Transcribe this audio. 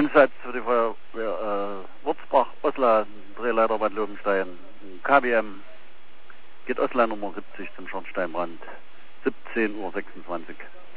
Einsatz für die Feuerwehr Wurzbach, Osla, Drehleiter Bad Lobenstein, KBM, geht Osla Nummer 70 zum Schornsteinbrand, 17:26 Uhr.